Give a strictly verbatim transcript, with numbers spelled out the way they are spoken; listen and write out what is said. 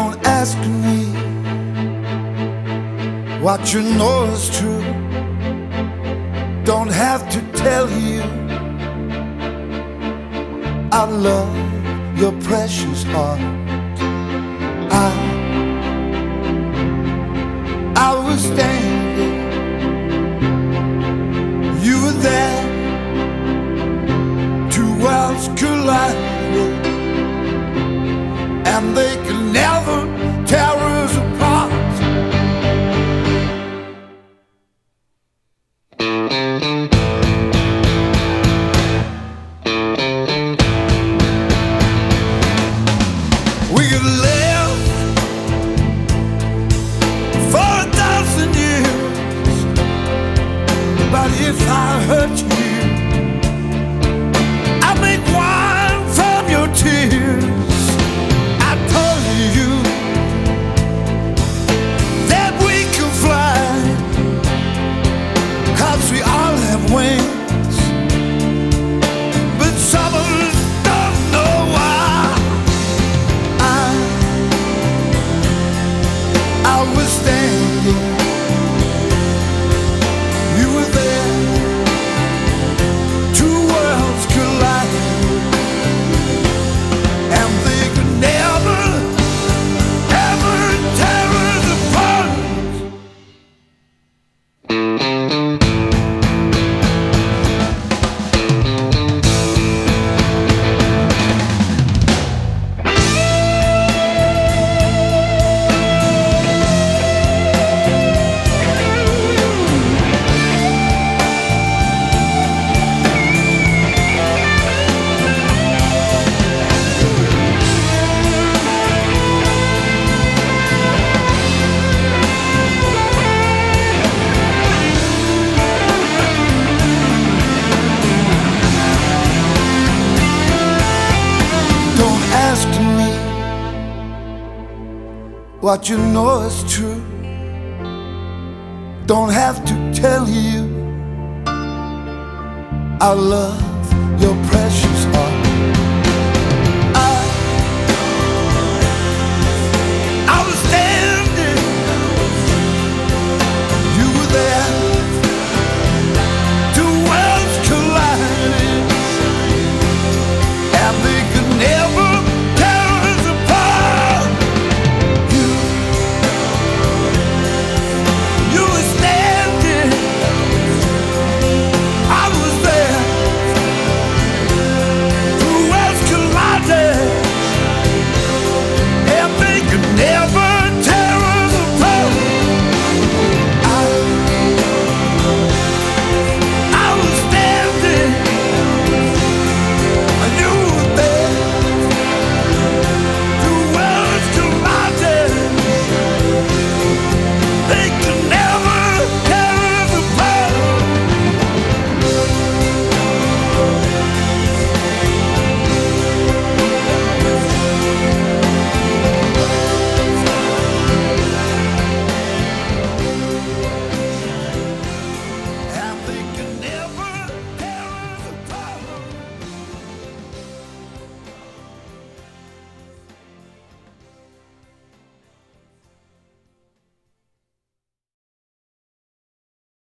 Don't ask me what you know is true. Don't have to tell you I love your precious heart. I, I was standing, you were there, two worlds collided, and they could never tear us apart. We could live for a thousand years, but if I hurt you, I make wine from your tears. I told you that we can fly, 'cause we all have wings, but some of us don't know why. I, I was standing, you were there, two worlds collided, and they could never, ever tear us apart. Don't ask me what you know is true. Don't have to tell you I love your precious heart.